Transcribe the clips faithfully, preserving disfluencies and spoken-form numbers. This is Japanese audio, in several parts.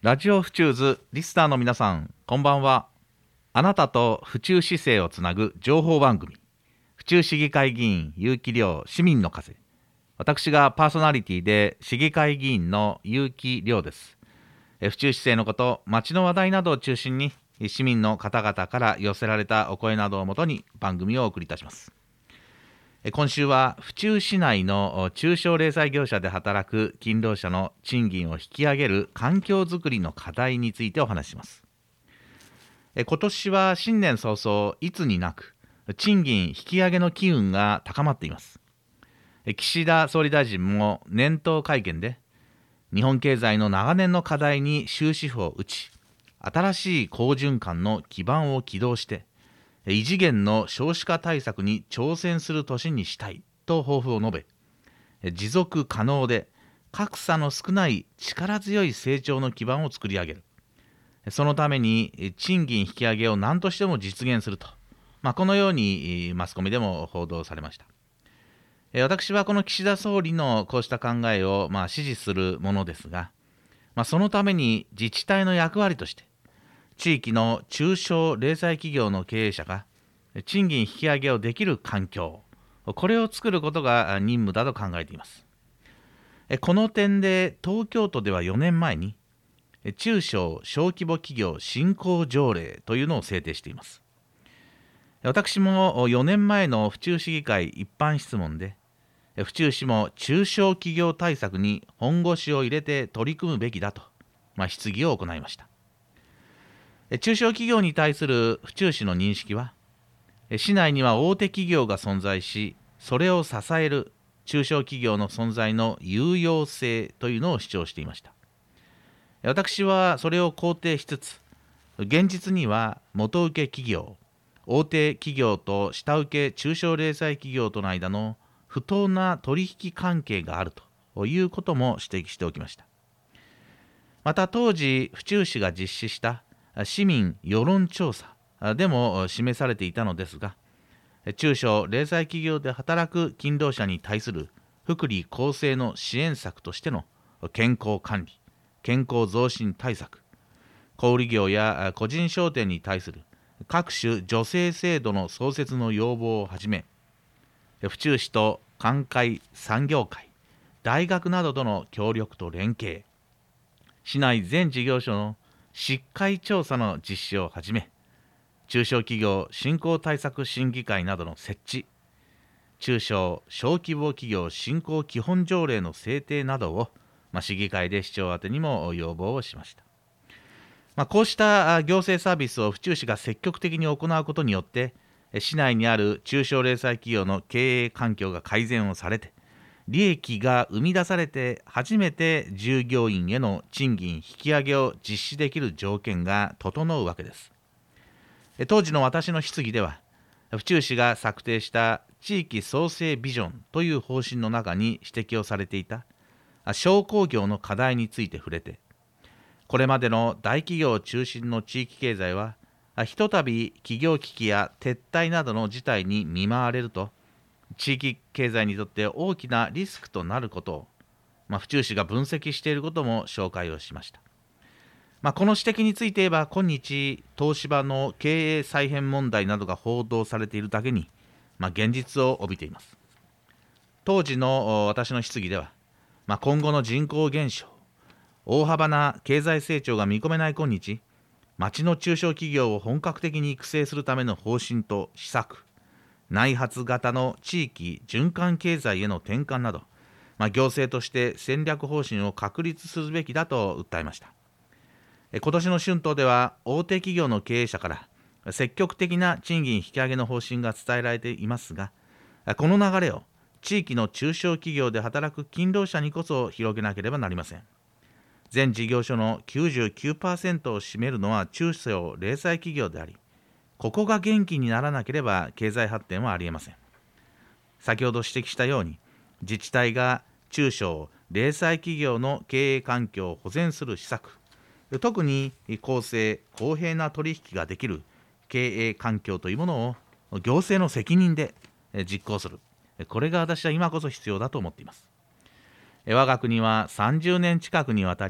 ラジオフチューズリスナーの皆さん、こんばんは。あなたと府中市政をつなぐ情報番組、府中市議会議員結城亮市民の風。私がパーソナリティで市議会議員の結城亮です。え府中市政のこと、町の話題などを中心に市民の方々から寄せられたお声などをもとに番組をお送りいたします。今週は府中市内の中小零細業者で働く勤労者の賃金を引き上げる環境づくりの課題についてお話しします。今年は新年早々いつになく賃金引き上げの機運が高まっています。岸田総理大臣も年頭会見で日本経済の長年の課題に終止符を打ち、新しい好循環の基盤を起動して異次元の少子化対策に挑戦する年にしたいと抱負を述べ、持続可能で格差の少ない力強い成長の基盤を作り上げる。そのために賃金引き上げを何としても実現すると、まあ、このようにマスコミでも報道されました。私はこの岸田総理のこうした考えをまあ支持するものですが、まあ、そのために自治体の役割として地域の中小零細企業の経営者が賃金引き上げをできる環境、これを作ることが任務だと考えています。この点で東京都ではよねんまえに中小小規模企業振興条例というのを制定しています。私もよねんまえの府中市議会一般質問で、府中市も中小企業対策に本腰を入れて取り組むべきだと、まあ、質疑を行いました。中小企業に対する府中市の認識は、市内には大手企業が存在し、それを支える中小企業の存在の有用性というのを主張していました。私はそれを肯定しつつ、現実には元請け企業、大手企業と下請け中小零細企業との間の不当な取引関係があるということも指摘しておきました。また当時、府中市が実施した市民世論調査でも示されていたのですが、中小零細企業で働く勤労者に対する福利厚生の支援策としての健康管理、健康増進対策、小売業や個人商店に対する各種助成制度の創設の要望をはじめ、府中市と環界産業界、大学などとの協力と連携、市内全事業所のしっかり調査の実施をはじめ、中小企業振興対策審議会などの設置、中小小規模企業振興基本条例の制定などを、まあ、市議会で市長宛てにも要望をしました。まあ、こうした行政サービスを府中市が積極的に行うことによって、市内にある中小零細企業の経営環境が改善をされて、利益が生み出されて初めて従業員への賃金引き上げを実施できる条件が整うわけです。当時の私の質疑では、府中市が策定した地域創生ビジョンという方針の中に指摘をされていた商工業の課題について触れて、これまでの大企業中心の地域経済はひとたび企業危機や撤退などの事態に見舞われると、地域経済にとって大きなリスクとなることを、まあ、府中市が分析していることも紹介をしました。まあ、この指摘について言えば、今日東芝の経営再編問題などが報道されているだけに、まあ、現実を帯びています。当時の私の質疑では、まあ、今後の人口減少、大幅な経済成長が見込めない今日、町の中小企業を本格的に育成するための方針と施策、内発型の地域循環経済への転換など、まあ、行政として戦略方針を確立するべきだと訴えました。今年の春闘では大手企業の経営者から積極的な賃金引き上げの方針が伝えられていますが、この流れを地域の中小企業で働く勤労者にこそ広げなければなりません。全事業所の きゅうじゅうきゅうパーセント を占めるのは中小零細企業であり、ここが元気にならなければ経済発展はありえません。先ほど指摘したように、自治体が中小零細企業の経営環境を保全する施策、特に公正公平な取引ができる経営環境というものを行政の責任で実行する、これが私は今こそ必要だと思っています。我が国はさんじゅうねん近くにわたり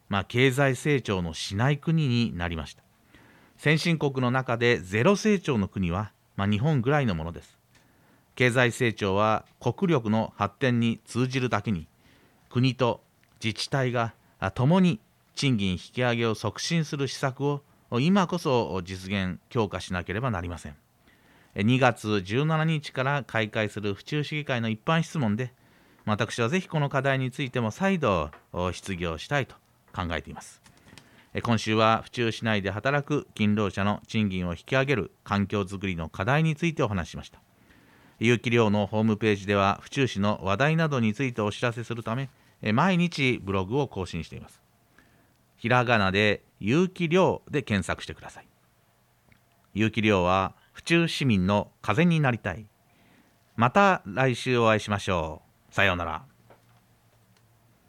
まあ、経済成長のしない国になりました。先進国の中でゼロ成長の国は、まあ、日本ぐらいのものです。経済成長は国力の発展に通じるだけに、国と自治体が共に賃金引き上げを促進する施策を今こそ実現強化しなければなりません。にがつじゅうしちにちから開会する府中市議会の一般質問で、私はぜひこの課題についても再度質疑をしたいと考えています。今週は府中市内で働く勤労者の賃金を引き上げる環境づくりの課題についてお話ししました。有機寮のホームページでは府中市の話題などについてお知らせするため、毎日ブログを更新しています。ひらがなで有機寮で検索してください。有機寮は府中市民の風になりたい。また来週お会いしましょう。さようなら。